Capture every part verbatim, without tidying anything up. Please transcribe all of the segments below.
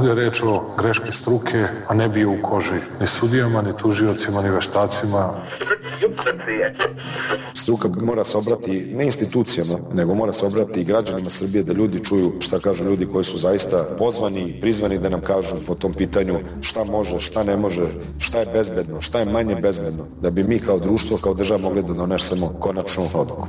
Ovdje je reč o greški struke, a ne bio u koži ni sudijama, ni tužiocima, ni veštacima. Struka mora se obrati ne institucijama, nego mora se obrati i građanima Srbije, da ljudi čuju šta kažu ljudi koji su zaista pozvani, prizvani da nam kažu po tom pitanju šta može, šta ne može, šta je bezbedno, šta je manje bezbedno, da bi mi kao društvo, kao država mogli da donesemo konačnu odluku.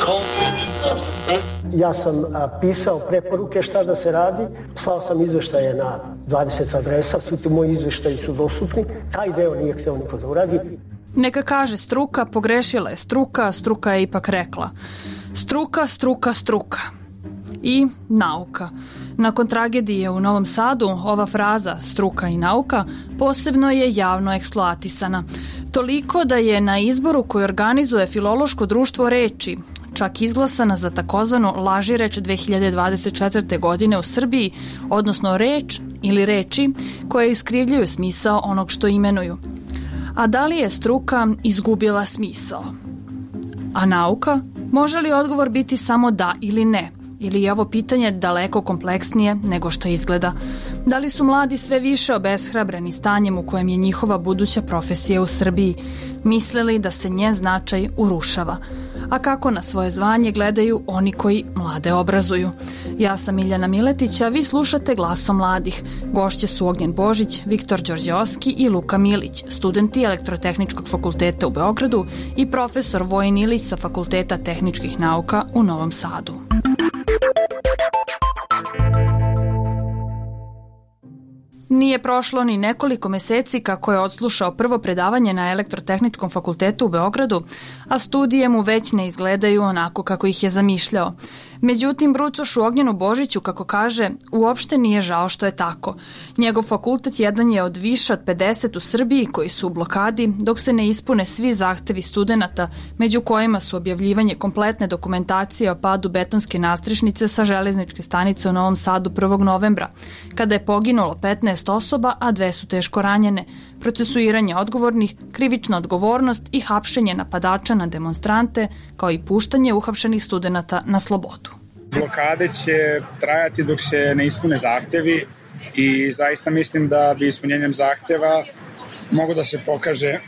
Ja sam a, pisao preporuke šta da se radi, slao sam izveštaje na dvadeset adresa, svi ti moji izveštaji su dostupni, taj deo nije hteo niko da uradi. Neka kaže struka, pogrešila je struka, struka je ipak rekla. Struka, struka, struka. I nauka. Nakon tragedije u Novom Sadu, ova fraza struka i nauka posebno je javno eksploatisana. Toliko da je na izboru koji organizuje Filološko društvo reči čak izglasana za takozvano lažireč dve hiljade dvadeset četvrte. godine u Srbiji, odnosno reč ili reči koje iskrivljuju smisao onog što imenuju. A da li je struka izgubila smisao? A nauka? Može li odgovor biti samo da ili ne? Ili je ovo pitanje daleko kompleksnije nego što izgleda? Da li su mladi sve više obeshrabreni stanjem u kojem je njihova buduća profesija u Srbiji, mislili da se njen značaj urušava? A kako na svoje zvanje gledaju oni koji mlade obrazuju? Ja sam Miljana Miletić, a vi slušate Glasom mladih. Gošće su Ognjen Božić, Viktor Đorđeovski i Luka Milić, studenti Elektrotehničkog fakulteta u Beogradu i profesor Vojin Ilić sa Fakulteta tehničkih nauka u Novom Sadu. Nije prošlo ni nekoliko meseci kako je odslušao prvo predavanje na Elektrotehničkom fakultetu u Beogradu, a studije mu već ne izgledaju onako kako ih je zamišljao. Međutim, brucošu Ognjenu Božiću, kako kaže, uopšte nije žao što je tako. Njegov fakultet jedan je od više od pedeset u Srbiji koji su u blokadi dok se ne ispune svi zahtevi studenata, među kojima su objavljivanje kompletne dokumentacije o padu betonske nastrešnice sa železničke stanice u Novom Sadu prvog novembra, kada je poginulo petnaest osoba, a dve su teško ranjene, procesuiranje odgovornih, krivična odgovornost i hapšenje napadača na demonstrante, kao i puštanje uhapšenih studenata na slobodu. Blokade će trajati dok se ne ispune zahtevi i zaista mislim da bi ispunjenjem zahteva mogu da se pokaže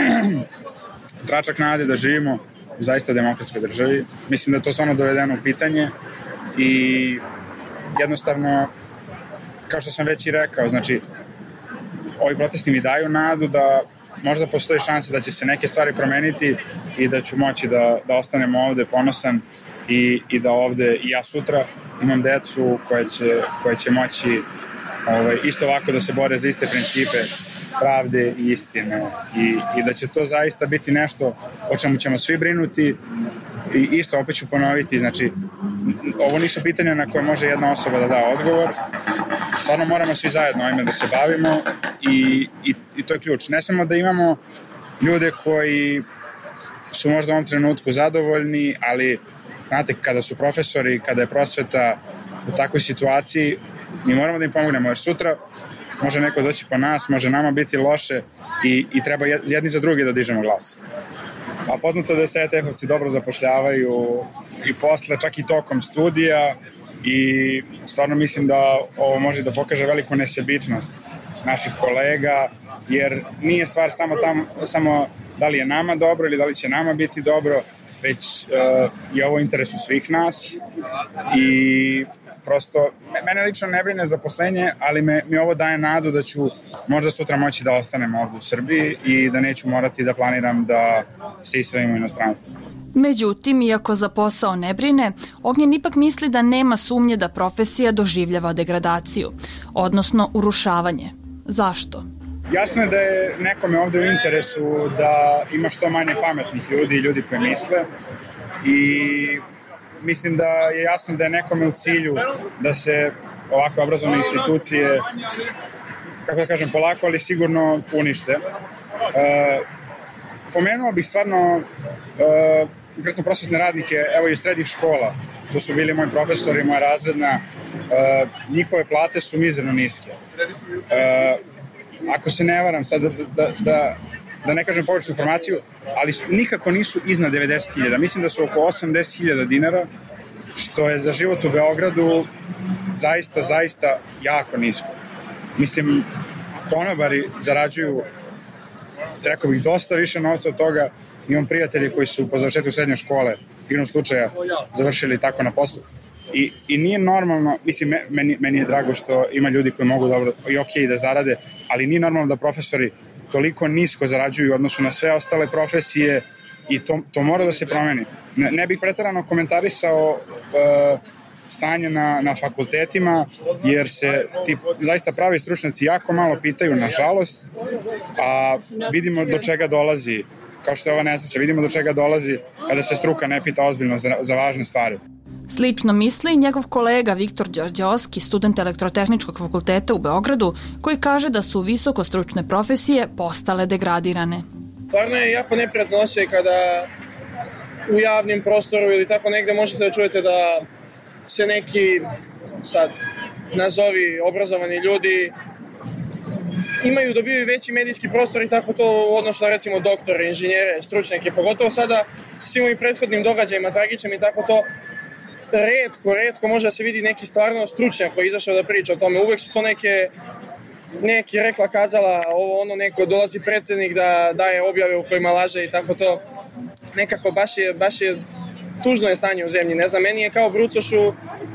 tračak nade da živimo u zaista demokratskoj državi. Mislim da je to samo dovedeno u pitanje i jednostavno, kao što sam već i rekao, znači ovi protesti mi daju nadu da možda postoji šansa da će se neke stvari promeniti i da ću moći da, da ostanem ovde ponosan i, i da ovde i ja sutra imam decu koje će, koje će moći ovaj, isto ovako da se bore za iste principe pravde i istine i, i da će to zaista biti nešto o čemu ćemo svi brinuti i isto opet ću ponoviti, znači ovo nisu pitanja na koje može jedna osoba da da odgovor, stvarno moramo svi zajedno ovime da se bavimo i, i, i to je ključ. Ne smemo da imamo ljude koji su možda u ovom trenutku zadovoljni, ali znate, kada su profesori, kada je prosveta u takvoj situaciji, mi moramo da im pomognemo, jer sutra može neko doći po nas, može nama biti loše i, i treba jedni za drugi da dižemo glas. A poznato da se E T F-ovci dobro zapošljavaju i posle, čak i tokom studija i stvarno mislim da ovo može da pokaže veliku nesebičnost naših kolega, jer nije stvar samo, tam, samo da li je nama dobro ili da li će nama biti dobro, već uh, je ovo u interesu svih nas i prosto, mene lično ne brine zaposlenje, ali me, mi ovo daje nadu da ću možda sutra moći da ostanem ovdje u Srbiji i da neću morati da planiram da se iselim u inostranstvo. Međutim, iako za posao ne brine, Ognjen ipak misli da nema sumnje da profesija doživljava degradaciju, odnosno urušavanje. Zašto? Jasno je da je nekome ovde u interesu da ima što manje pametnih ljudi i ljudi koji misle i mislim da je jasno da je nekome u cilju da se ovakve obrazovne institucije, kako da kažem, polako, ali sigurno unište. E, pomenuo bih stvarno e, konkretno prosvetne radnike, evo i srednjih škola, to su bili moji profesori, moja razredna, e, njihove plate su mizerno niske. E, ako se ne varam, sad da, da, da, da ne kažem pogrešnu informaciju, ali nikako nisu iznad devedeset hiljada. Mislim da su oko osamdeset hiljada dinara, što je za život u Beogradu zaista, zaista jako nisko. Mislim, konobari zarađuju, rekao bih, dosta više novca od toga. Imam prijatelji koji su po završetku srednje škole igrom slučaja završili tako na poslu. I, i nije normalno, mislim, meni, meni je drago što ima ljudi koji mogu dobro i ok da zarade, ali nije normalno da profesori toliko nisko zarađuju u odnosu na sve ostale profesije i to, to mora da se promeni. Ne, ne bih preterano komentarisao uh, stanje na, na fakultetima, jer se ti zaista pravi stručnjaci jako malo pitaju, nažalost, a vidimo do čega dolazi, kao što je ova nesreća, vidimo do čega dolazi kada se struka ne pita ozbiljno za, za važne stvari. Slično misli njegov kolega Viktor Đorđeovski, student Elektrotehničkog fakulteta u Beogradu, koji kaže da su visokostručne profesije postale degradirane. Stvarno je jako neprijatno osjećaj kada u javnim prostoru ili tako negde možete da čujete da se neki, sad, nazovi obrazovani ljudi imaju, dobiju veći medijski prostor i tako to u odnosu na recimo doktore, inženjere, stručnjake, pogotovo sada svim ovim prethodnim događajima, tragičnim i tako to, retko, retko može da se vidi neki stvarno stručnjak koji je izašao da priča o tome. Uvek su to neke, neki rekla, kazala, ovo ono, neko dolazi predsjednik da daje objave u kojima laže i tako to. Nekako baš je, baš je tužno je stanje u zemlji. Ne znam, meni je kao brucošu,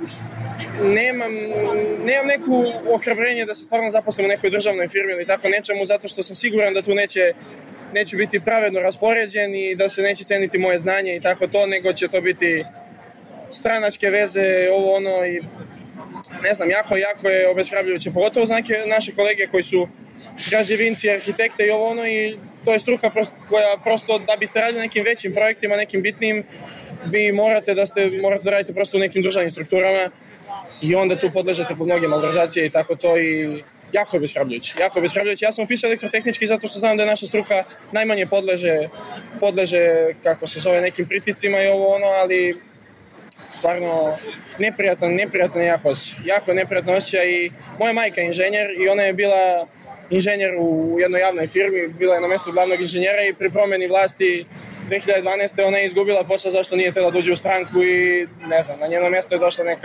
nemam, nemam neku ohrabrenje da se stvarno zaposlim u nekoj državnoj firmi ili tako nečemu, zato što sam siguran da tu neće, neću biti pravedno raspoređen i da se neće ceniti moje znanje i tako to, nego će to biti stranačke veze, ovo ono i ne znam, jako, jako je obeshrabrujuće. Pogotovo za neke naše kolege koji su građevinci, arhitekte i ovo ono i to je struka prosto, koja prosto da biste radili nekim većim projektima, nekim bitnim, vi morate da ste, morate da radite prosto u nekim državnim strukturama i onda tu podležete pod mnoge malverzacije i tako to i jako je obeshrabrujuće. Jako je obeshrabrujuće. Ja sam upisao elektrotehnički zato što znam da je naša struka najmanje podleže, podleže kako se zove, nekim pritiscima i ovo ono, ali stvarno neprijatan, neprijatan jako osjećaj. Jako neprijatan osjećaj i moja majka je inženjer i ona je bila inženjer u jednoj javnoj firmi, bila je na mjestu glavnog inženjera i pri promjeni vlasti dve hiljade dvanaeste. ona je izgubila posao zašto nije htjela dođe u stranku i ne znam, na njeno mjesto je došla neka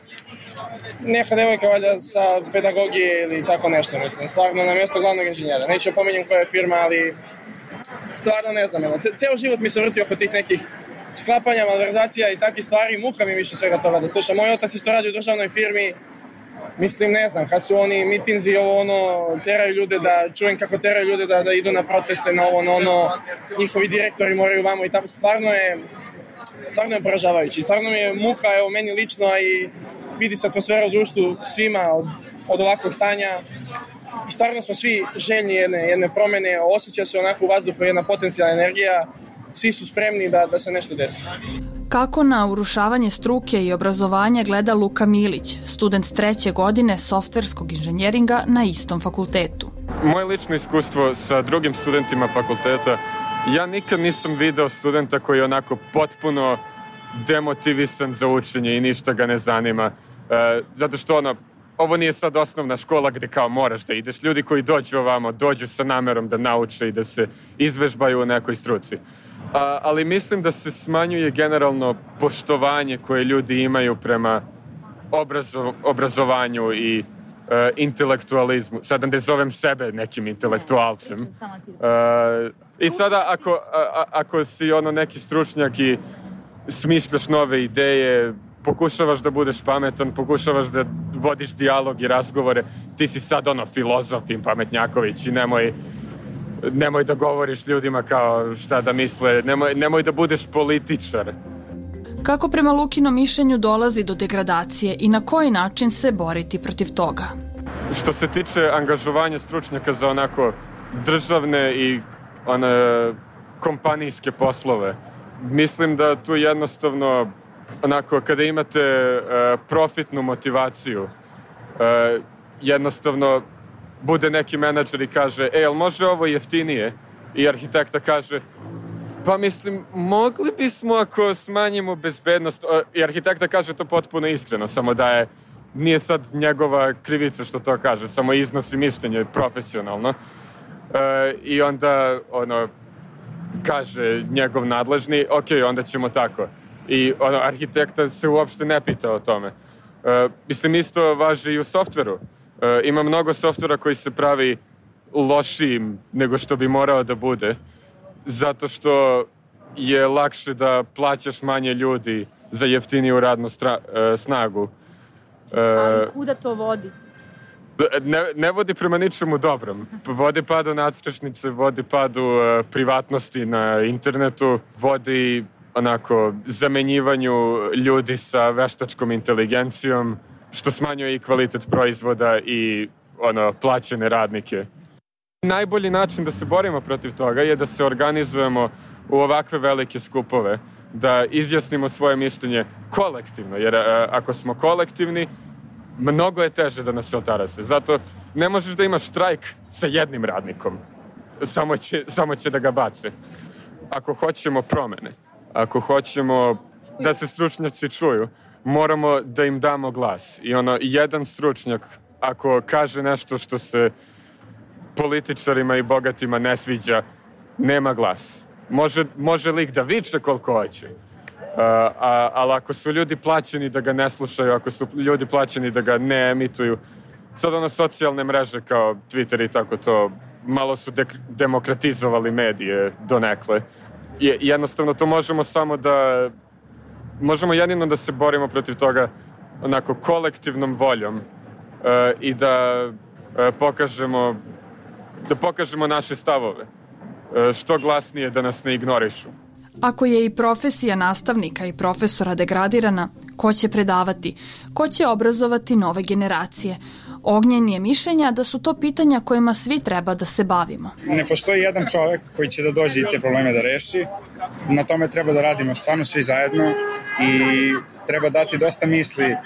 neka devojka valjda sa pedagogije ili tako nešto, mislim, stvarno na mjesto glavnog inženjera. Neću pominjem koja je firma, ali stvarno ne znam, ceo život mi se vrti oko tih nekih sklapanja, malverzacija i takvih stvari, muka mi više svega toga da slušam. Moj otac isto radi u državnoj firmi, mislim, ne znam, kad su oni mitinzi, ovo ono, teraju ljude da, čujem kako teraju ljude da, da idu na proteste, na ovo, na ono, njihovi direktori moraju vamo i tako, stvarno je, stvarno je poražavajući, stvarno mi je muka, evo, meni lično, a i vidi se atmosfera u društvu svima od, od ovakvog stanja i stvarno smo svi željni jedne, jedne promene, osjeća se onako u vazduhu jedna potencijalna energija, svi su spremni da, da se nešto desi. Kako na urušavanje struke i obrazovanja gleda Luka Milić, student treće godine softverskog inženjeringa na istom fakultetu? Moje lično iskustvo sa drugim studentima fakulteta, ja nikad nisam video studenta koji je onako potpuno demotivisan za učenje i ništa ga ne zanima. E, zato što ono, ovo nije sad osnovna škola gde kao moraš da ideš. Ljudi koji dođu ovamo, dođu sa namerom da nauče i da se izvežbaju u nekoj struci. A, ali mislim da se smanjuje generalno poštovanje koje ljudi imaju prema obrazo, obrazovanju i e, intelektualizmu. Sada ne zovem sebe nekim intelektualcem. E, I sada ako, a, ako si ono neki stručnjak i smišljaš nove ideje, pokušavaš da budeš pametan, pokušavaš da vodiš dijalog i razgovore, ti si sad ono filozof i pametnjaković i nemoj nemoj da govoriš ljudima kao šta da misle, nemoj, nemoj da budeš političar. Kako prema Lukinom mišljenju dolazi do degradacije i na koji način se boriti protiv toga? Što se tiče angažovanja stručnjaka za onako državne i one kompanijske poslove, mislim da tu jednostavno onako kada imate uh, profitnu motivaciju, uh, jednostavno bude neki menadžer i kaže, e, jel može ovo jeftinije? I arhitekta kaže, pa mislim, mogli bismo ako smanjimo bezbednost. I arhitekta kaže to potpuno iskreno, samo da je, nije sad njegova krivica što to kaže, samo iznosi mišljenje profesionalno. E, I onda, ono, kaže njegov nadležni, ok, onda ćemo tako. I ono, arhitekta se uopšte ne pita o tome. E, mislim, isto važi i u softveru. E, ima mnogo softvera koji se pravi lošijim nego što bi morao da bude, zato što je lakše da plaćaš manje ljudi za jeftiniju radnu stra, e, snagu. E, Ali kuda to vodi? Ne, ne vodi prema ničemu dobrom. Vodi padu nadstrešnice, vodi padu e, privatnosti na internetu, vodi onako zamenjivanju ljudi sa veštačkom inteligencijom, što smanjuje i kvalitet proizvoda i ono, plaćene radnike. Najbolji način da se borimo protiv toga je da se organizujemo u ovakve velike skupove, da izjasnimo svoje mišljenje kolektivno, jer a, ako smo kolektivni, mnogo je teže da nas se otarase. Zato ne možeš da imaš štrajk sa jednim radnikom, samo će, samo će da ga bace. Ako hoćemo promene, ako hoćemo da se stručnjaci čuju, moramo da im damo glas. I ono, jedan stručnjak, ako kaže nešto što se političarima i bogatima ne sviđa, nema glas. Može, može lik da viče koliko hoće, uh, a, ali ako su ljudi plaćeni da ga ne slušaju, ako su ljudi plaćeni da ga ne emituju, sad ono socijalne mreže kao Twitter i tako to, malo su de- demokratizovali medije donekle. Je, jednostavno to možemo samo da, možemo jedino da se borimo protiv toga onako kolektivnom voljom uh, i da uh, pokažemo da pokažemo naše stavove, što glasnije da nas ne ignorišu. Ako je i profesija nastavnika i profesora degradirana, ko će predavati? Ko će obrazovati nove generacije? Ognjen je mišljenja da su to pitanja kojima svi treba da se bavimo. Ne postoji jedan čovek koji će da dođe i te probleme da reši. Na tome treba da radimo stvarno svi zajedno i treba dati dosta misli uh,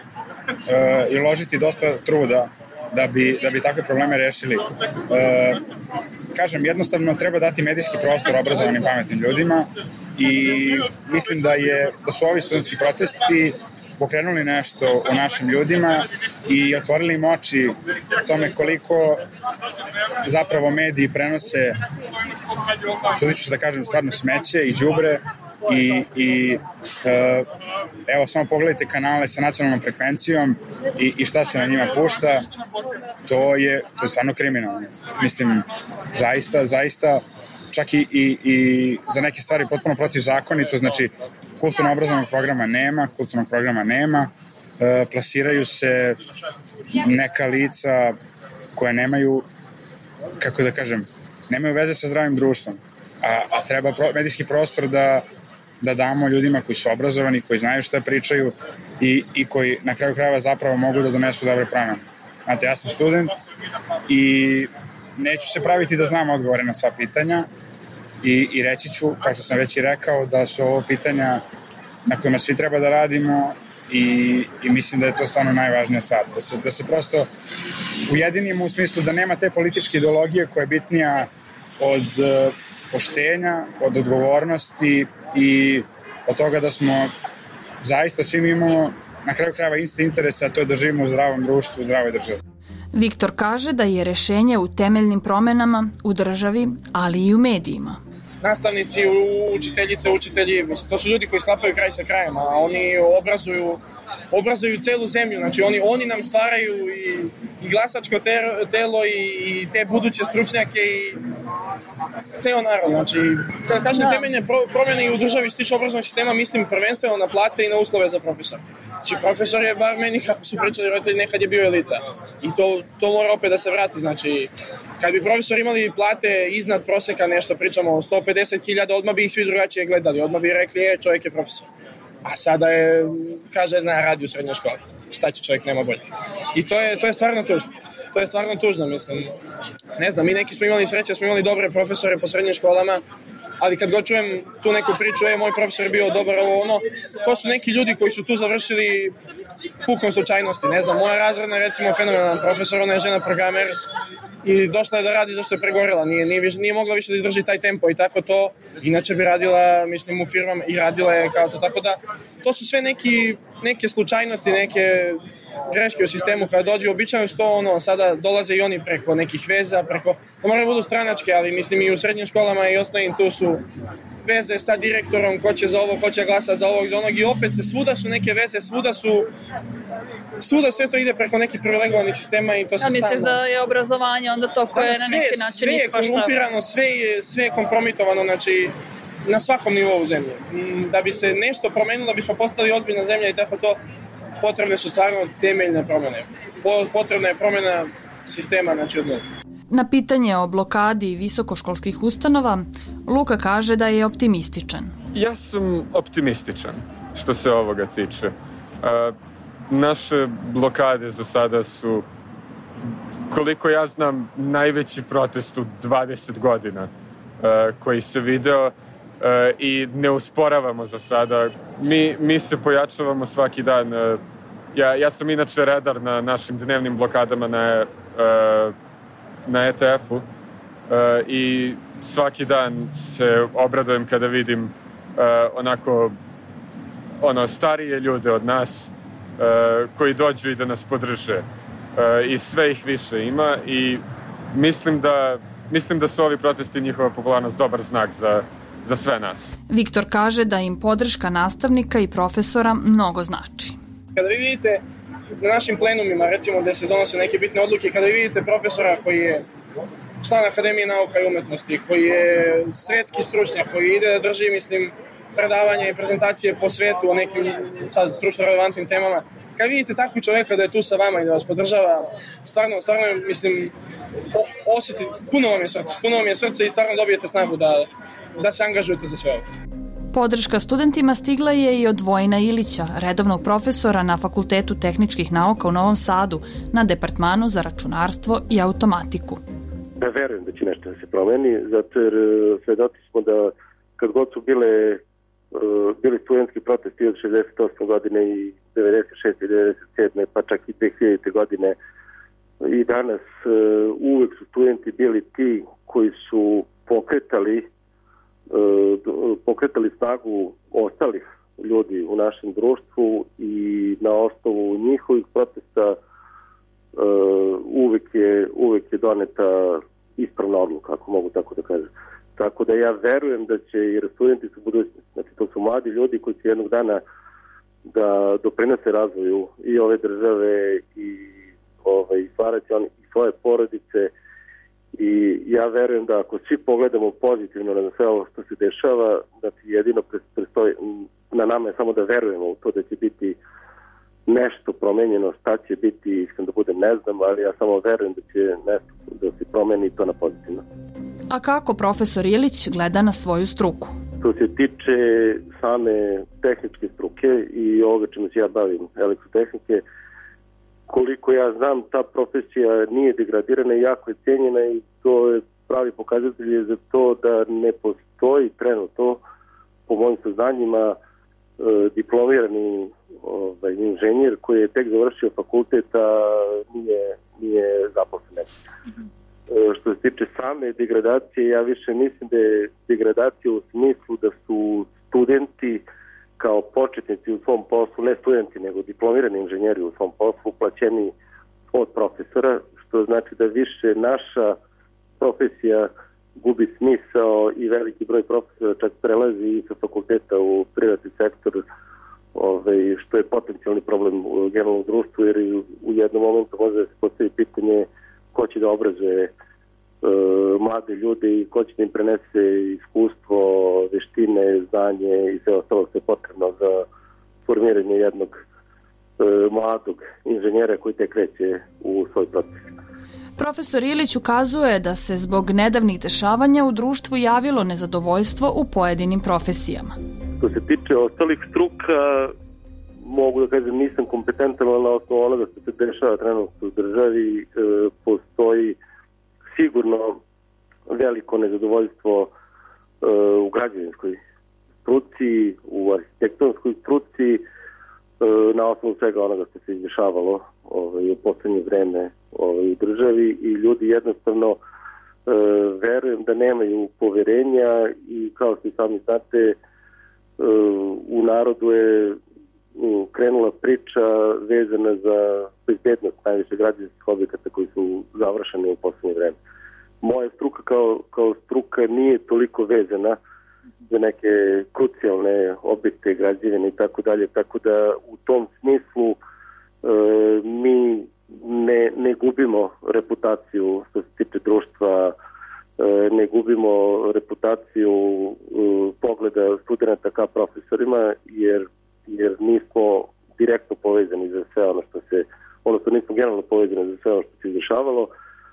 i uložiti dosta truda da bi, da bi takve probleme rešili. Uh, kažem, jednostavno treba dati medijski prostor obrazovanim pametnim ljudima i mislim da, je, da su ovi studentski protesti pokrenuli nešto u našim ljudima i otvorili im oči tome koliko zapravo mediji prenose, sudit ću se da kažem, stvarno smeće i đubre i, i uh, evo samo pogledajte kanale sa nacionalnom frekvencijom i, i šta se na njima pušta, to je, to je stvarno kriminalno. Mislim, zaista, zaista čak i, i, i za neke stvari potpuno protivzakonito, znači kulturno-obrazovnog programa nema, kulturnog programa nema, e, plasiraju se neka lica koja nemaju, kako da kažem, nemaju veze sa zdravim društvom, a, a treba pro, medijski prostor da, da damo ljudima koji su obrazovani, koji znaju šta pričaju i, i koji na kraju krajeva zapravo mogu da donesu dobre promene. Znate, ja sam student i neću se praviti da znam odgovore na sva pitanja, I, i reći ću, kao što sam već i rekao, da su ovo pitanja na kojima svi treba da radimo i, i mislim da je to stvarno najvažnija stvar. Da se, da se prosto ujedinimo u smislu da nema te političke ideologije koja je bitnija od uh, poštenja, od odgovornosti i od toga da smo zaista svi imamo na kraju krajeva isti interes, a to je da živimo u zdravom društvu, u zdravoj državi. Viktor kaže da je rešenje u temeljnim promenama u državi, ali i u medijima. Nastavnici, učiteljice, učitelji, mislim, to su ljudi koji sklapaju kraj sa krajem, a oni obrazuju, obrazuju celu zemlju, znači oni, oni nam stvaraju i, i glasačko ter, telo i, i te buduće stručnjake i ceo narod, znači kada kažem temeljne pro, promjene i u državi što tiče obrazovnog sistema, mislim prvenstveno na plate i na uslove za profesor. Znači profesor je, bar meni kako su pričali roditelji, nekad je bio elita i to, to mora opet da se vrati, znači kad bi profesori imali plate iznad proseka, nešto pričamo o sto pedeset hiljada, odmah bi ih svi drugačije gledali, odmah bi rekli, je, čovjek je profesor. A sada je, kaže, na radi u srednjoj školi. Šta će čovjek, nema bolje. I to je, to je stvarno tužno. To je stvarno tužno, mislim. Ne znam, mi neki smo imali sreće, smo imali dobre profesore po srednjim školama, ali kad god čujem tu neku priču, je, moj profesor je bio dobar, ovo ono, to su neki ljudi koji su tu završili pukom slučajnosti. Ne znam, moja razredna, recimo, fenomenalan profesor, ona je žena programer i došla je da radi zašto je pregorela, nije, nije, nije mogla više da izdrži taj tempo i tako to, inače bi radila, mislim, u firmama i radila je kao to, tako da to su sve neki, neke slučajnosti, neke greške u sistemu kada dođe, običajno su to ono, sada dolaze i oni preko nekih veza, preko, ne moraju budu stranačke, ali mislim i u srednjim školama i osnovnim tu su veze sa direktorom, ko će za ovo, ko će glasa za ovog, za onog i opet se svuda su neke veze, svuda su svuda sve to ide preko nekih privilegovanih sistema i to se stalno. Ja misliš da je obrazovanje onda to koje na neki način ispaštava? Sve je korumpirano, sve je, sve je kompromitovano, znači na svakom nivou zemlje. Da bi se nešto promenilo, da bismo postali ozbiljna zemlja i tako to, potrebne su stvarno temeljne promene. Potrebna je promena sistema, znači od nulte. Na pitanje o blokadi visokoškolskih ustanova, Luka kaže da je optimističan. Ja sam optimističan što se ovoga tiče. A, naše blokade za sada su, koliko ja znam, najveći protest u dvadeset godina a, koji se video a, i ne usporavamo za sada. Mi, mi se pojačavamo svaki dan. A, ja, ja sam inače redar na našim dnevnim blokadama na a, na E T F-u uh, i svaki dan se obradujem kada vidim uh, onako ono starije ljude od nas uh, koji dođu i da nas podrže uh, i sve ih više ima i mislim da, mislim da su ovi protesti i njihova popularnost dobar znak za, za sve nas. Viktor kaže da im podrška nastavnika i profesora mnogo znači. Kada vi vidite na našim plenumima, recimo, gde se donose neke bitne odluke, kada vi vidite profesora koji je član Akademije nauka i umetnosti, koji je svetski stručnjak, koji ide da drži, mislim, predavanja i prezentacije po svetu o nekim sad stručno relevantnim temama, kada vidite takvog čoveka da je tu sa vama i da vas podržava, stvarno, stvarno, mislim, osjeti, puno vam je srce, puno vam je srce i stvarno dobijete snagu da, da se angažujete za sve ovo. Podrška studentima stigla je i od Vojina Ilića, redovnog profesora na Fakultetu tehničkih nauka u Novom Sadu, na Departmanu za računarstvo i automatiku. Ja verujem da će nešto da se promeni, zato jer svedoci smo da kad god su bile, bili studentski protesti od šezdeset osme godine i devedeset šeste i devedeset sedme pa čak i dve hiljadite godine i danas uvek su studenti bili ti koji su pokretali pokretali snagu ostalih ljudi u našem društvu i na osnovu njihovih protesta uvek je, uvek je doneta ispravna odluka, ako mogu tako da kažem. Tako da ja verujem da će, jer studenti su budućnosti, znači to su mladi ljudi koji će jednog dana da doprinose razvoju i ove države i ovaj, stvarati oni i svoje porodice. I ja verujem da ako svi pogledamo pozitivno na sve ovo što se dešava, da ti jedino prestoji, na nama je samo da verujemo u to da će biti nešto promenjeno, šta će biti, iskreno da budem ne znam, ali ja samo verujem da će nešto da se promeni to na pozitivno. A kako profesor Ilić gleda na svoju struku? Što se tiče same tehničke struke i ovoga čemu se ja bavim, elektrotehnike, koliko ja znam, ta profesija nije degradirana i jako je cijenjena i to je pravi pokazatelj za to da ne postoji trenutno, po mojim saznanjima, diplomirani ovaj, inženjer koji je tek završio fakulteta nije, nije zaposlen. Mm-hmm. Što se tiče same degradacije, ja više mislim da je degradacija u smislu da su studenti kao početnici u svom poslu, ne studenti, nego diplomirani inženjeri u svom poslu, plaćeni od profesora, što znači da više naša profesija gubi smisao i veliki broj profesora čak prelazi sa fakulteta u privatni sektor, ovaj, što je potencijalni problem u generalnom društvu, jer u jednom momentu može da se postavi pitanje ko će da obrazuje e, mlade ljude i ko će da im prenese iskustvo, veštine, znanje i sve ostalo što je potrebno za formiranje jednog e, mladog inženjera koji tek kreće u svoj proces. Profesor Ilić ukazuje da se zbog nedavnih dešavanja u društvu javilo nezadovoljstvo u pojedinim profesijama. Što se tiče ostalih struka, mogu da kažem nisam kompetentan, ali na osnovu onoga što se dešava trenutno u državi, e, postoji sigurno veliko nezadovoljstvo e, u građevinskoj struci, u arhitektonskoj struci, e, na osnovu svega onoga što se izdešavalo ovaj, u poslednje vreme ovaj, u državi i ljudi jednostavno e, verujem da nemaju poverenja i kao što i sami znate, e, u narodu je krenula priča vezana za bezbednost najviše građevinskih objekata koji su završeni u poslednje vreme. Moja struka kao, kao struka nije toliko vezana za neke krucijalne objekte, građevine i tako dalje, tako da u tom smislu e, mi ne, ne gubimo reputaciju što se tiče društva, e, ne gubimo reputaciju e, pogleda studenta ka profesorima, jer, jer nismo direktno povezani za sve ono što se, odnosno nismo generalno povezani za sve ono što se izvršavalo,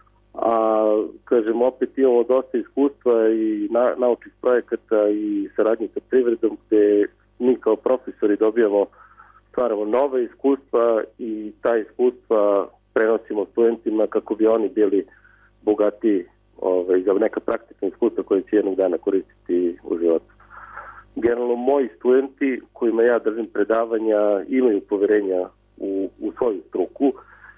a kažem opet imamo dosta iskustva i na, naučnih projekata i saradnje sa privredom gde mi kao profesori dobijamo, stvaramo nove iskustva i ta iskustva prenosimo studentima kako bi oni bili bogati ovaj, za neka praktična iskustva koje će jednog dana koristiti u životu. Generalno moji studenti kojima ja držim predavanja imaju poverenja u, u svoju struku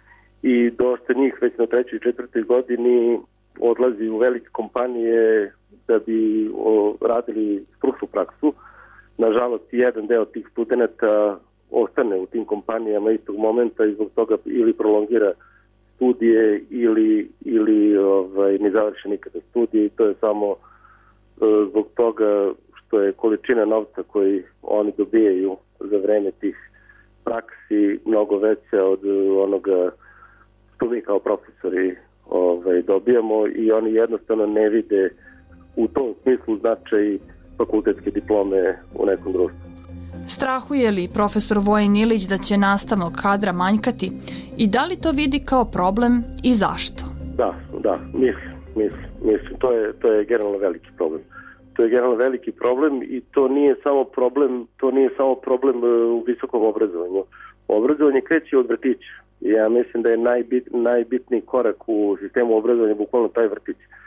i dosta njih već na trećoj i četvrtoj godini odlazi u velike kompanije da bi o, radili stručnu praksu. Nažalost, jedan deo tih studenta ostane u tim kompanijama istog momenta i zbog toga ili prolongira studije ili, ili ovaj, ne završi nikada studije i to je samo e, zbog toga što je količina novca koji oni dobijaju za vreme tih praksi mnogo veća od onoga što mi kao profesori ovaj, dobijamo i oni jednostavno ne vide u tom smislu značaj fakultetske diplome u nekom društvu. Strahuje li profesor Vojin Ilić da će nastavnog kadra manjkati i da li to vidi kao problem i zašto? Da, da, mislim, mislim, mislim. To je, to je generalno veliki problem. To je generalno veliki problem i to nije samo problem, to nije samo problem u visokom obrazovanju. Obrazovanje kreće od vrtića. Ja mislim da je najbit, najbitniji korak u sistemu obrazovanja bukvalno taj vrtić. E,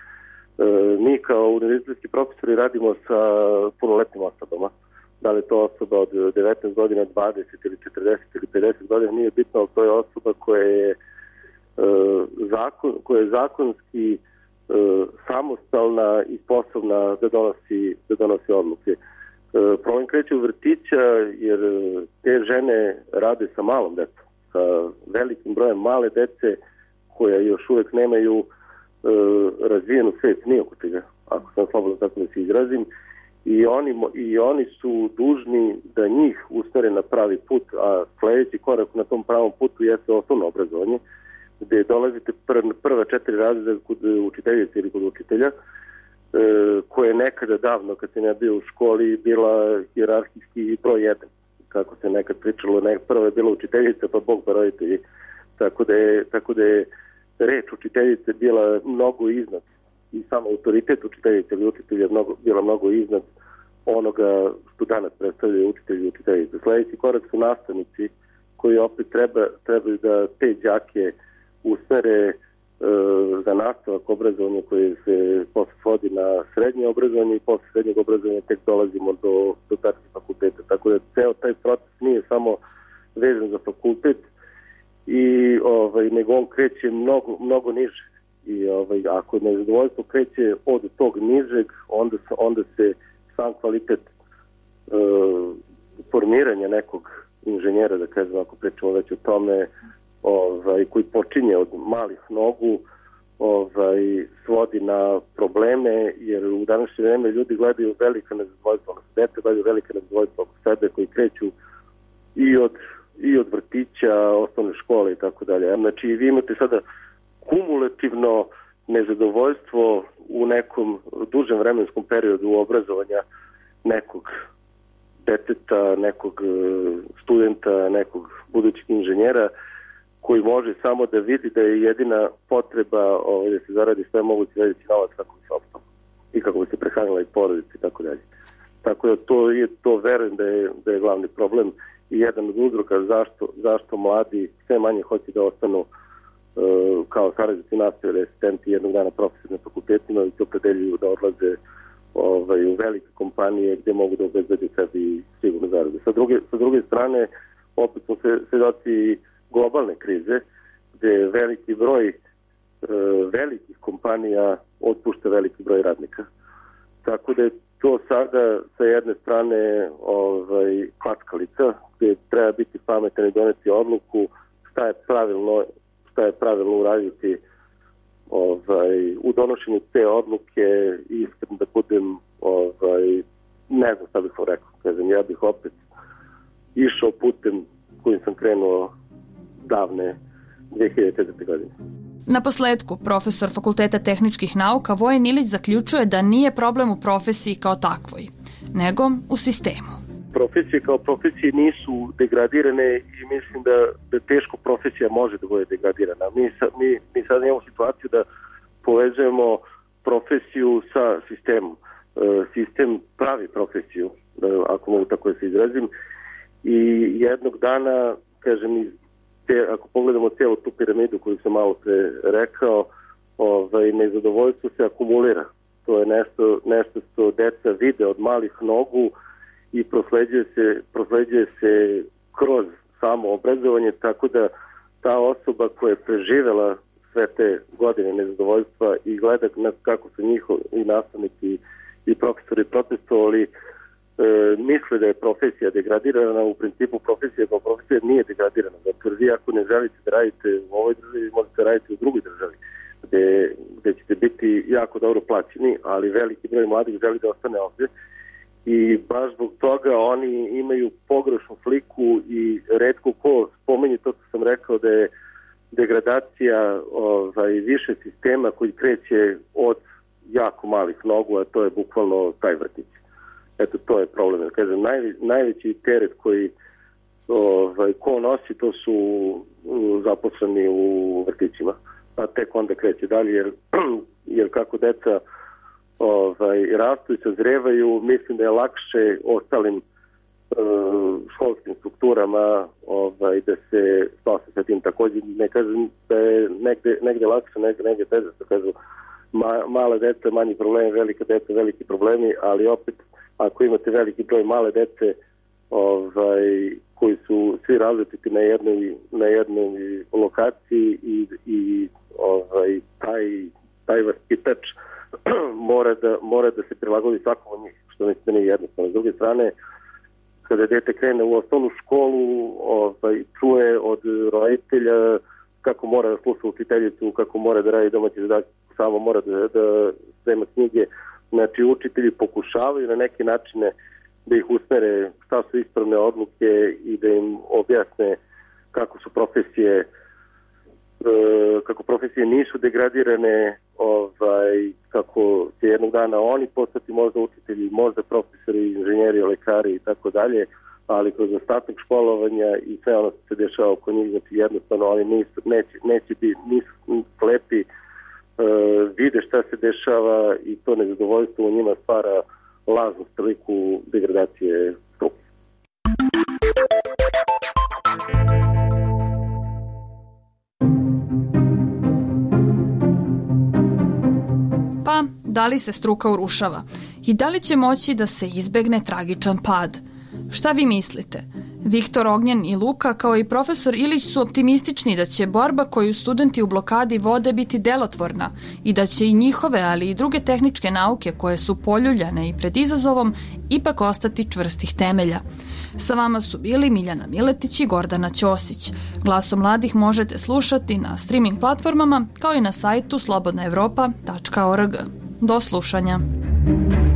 mi kao univerzitetski profesori radimo sa punoletnim osobama. Da li je to osoba od devetnaest godina, dvadeset ili četrdeset ili pedeset godina, nije bitno, ali to je osoba koja je, e, zakon, koja je zakonski e, samostalna i sposobna da donosi, da donosi odluke. E, problem kreće u vrtića jer te žene rade sa malom decom, sa velikim brojem male dece koja još uvek nemaju e, razvijenu svest ni oko čega, ako sam slobodno tako da se izrazim. I oni, I oni su dužni da njih usmere na pravi put, a sledeći korak na tom pravom putu jeste osnovno obrazovanje, gde dolazite pr, prva četiri razreda kod učiteljice ili kod učitelja, e, koje je nekada davno, kad sam ja bio u školi, bila hijerarhijski broj jedan. Kako se nekad pričalo, ne, prvo je bila učiteljica, pa Bog pa roditelji. Tako da je, tako da je reč učiteljice bila mnogo iznad i samo autoritet učiteljice ili učitelja je mnogo, bila mnogo iznad onoga što danas predstavljaju učitelji i učiteljice. Sledeći korak su nastavnici koji opet treba, trebaju da te đake usmere e, za nastavak obrazovanja koje se posle svodi na srednje obrazovanje i posle srednjeg obrazovanja tek dolazimo do, do takvih fakulteta. Tako da ceo taj proces nije samo vezan za fakultet i ovaj, nego on kreće mnogo, mnogo niže. I ovaj, ako nezadovoljstvo kreće od tog nižeg, onda, onda se sam kvalitet e, formiranja nekog inženjera, da kažem, ako pričamo već o tome, ovaj, koji počinje od malih nogu, ovaj, svodi na probleme, jer u današnje vreme ljudi gledaju velika nezadovoljstva, odnosno dete gledaju velika nezadovoljstva oko sebe koji kreću i od, i od vrtića, osnovne škole i tako dalje. Znači, vi imate sada kumulativno nezadovoljstvo u nekom dužem vremenskom periodu obrazovanja nekog deteta, nekog studenta, nekog budućeg inženjera koji može samo da vidi da je jedina potreba ovaj, da se zaradi sve moguće veći novac kako bi se opstalo i kako bi se prehranila i porodica i tako dalje. Tako da to je, to verujem da je, da je glavni problem i jedan od uzroka zašto, zašto mladi sve manje hoće da ostanu uh, kao saradnici nastave, asistenti jednog dana profesori na fakultetima i to predeljuju da odlaze ovaj, u velike kompanije gde mogu da obezbede sebi sigurno zarade. Sa druge, sa druge strane, opet smo se svedoci globalne krize, gde veliki broj uh, velikih kompanija otpušta veliki broj radnika. Tako da je to sada sa jedne strane ovaj, klackalica, gde treba biti pametan i doneti odluku šta je pravilno, šta je pravilno uraditi ovaj, u donošenju te odluke i iskren da budem ovaj, ne znam šta bih vam rekao. Kažem, ja bih opet išao putem kojim sam krenuo davne dve hiljade četvrte. godine. Na posledku, profesor Fakulteta tehničkih nauka Vojen Ilić zaključuje da nije problem u profesiji kao takvoj, nego u sistemu. Profesije kao profesije nisu degradirane i mislim da, da teško profesija može da bude degradirana. Mi, sa, mi, mi sad imamo situaciju da povezujemo profesiju sa sistemom. E, sistem pravi profesiju, ako mogu tako da se izrazim, i jednog dana, kažem, te, ako pogledamo cijelu tu piramidu koju sam malo pre rekao, ovaj, nezadovoljstvo se akumulira. To je nešto, nešto što deca vide od malih nogu i prosleđuje se, prosleđuje se kroz samo obrazovanje, tako da ta osoba koja je preživela sve te godine nezadovoljstva i gleda kako su njihovi i nastavnici i profesori protestovali, e, misle da je profesija degradirana. U principu profesija kao profesija nije degradirana. Dakle, vi ako ne želite da radite u ovoj državi, možete raditi u drugoj državi, gde, gde ćete biti jako dobro plaćeni, ali veliki broj mladih želi da ostane ovde. I baš zbog toga oni imaju pogrešnu sliku i retko ko spomenje to što sam rekao da je degradacija ovaj, više sistema koji kreće od jako malih nogu, a to je bukvalno taj vrtić. Eto, to je problem. Kažem, najve, najveći teret koji ovaj, ko nosi, to su zaposleni u vrtićima. A tek onda kreće dalje, jer, jer kako deca ovaj, rastu i sazrevaju, mislim da je lakše ostalim uh, školskim strukturama ovaj, da se spase sa tim. Također ne kažem da je negde, negde lakše, negde, negde teže, što kažu ma, male dece, manji problemi, velika deca, veliki problemi, ali opet ako imate veliki broj male dece ovaj, koji su svi različiti na jednoj, na jednoj lokaciji i, i ovaj, taj, taj vaspitač mora da, mora da se prilagodi svakom od njih, što mislim da nije jednostavno. S druge strane, kada dete krene u osnovnu školu, ovaj, čuje od roditelja kako mora da sluša učiteljicu, kako mora da radi domaći zadatak, samo mora da, da sprema knjige. Znači, učitelji pokušavaju na neke načine da ih usmere šta su ispravne odluke i da im objasne kako su profesije kako profesije nisu degradirane, ovaj, kako će jednog dana oni postati možda učitelji, možda profesori, inženjeri, lekari i tako dalje, ali kroz ostatak školovanja i sve ono što se dešava oko njih, znači jednostavno oni nisu, neće, neće biti, nisu slepi, uh, vide šta se dešava i to nezadovoljstvo u njima stvara lažnu sliku degradacije struke. Pa, da li se struka urušava i da li će moći da se izbegne tragičan pad? Šta vi mislite? Viktor Ognjen i Luka, kao i profesor Ilić, su optimistični da će borba koju studenti u blokadi vode biti delotvorna i da će i njihove, ali i druge tehničke nauke koje su poljuljane i pred izazovom ipak ostati čvrstih temelja. Sa vama su bili Miljana Miletić i Gordana Ćosić. Glaso mladih možete slušati na streaming platformama kao i na sajtu slobodna evropa tačka org. Do slušanja.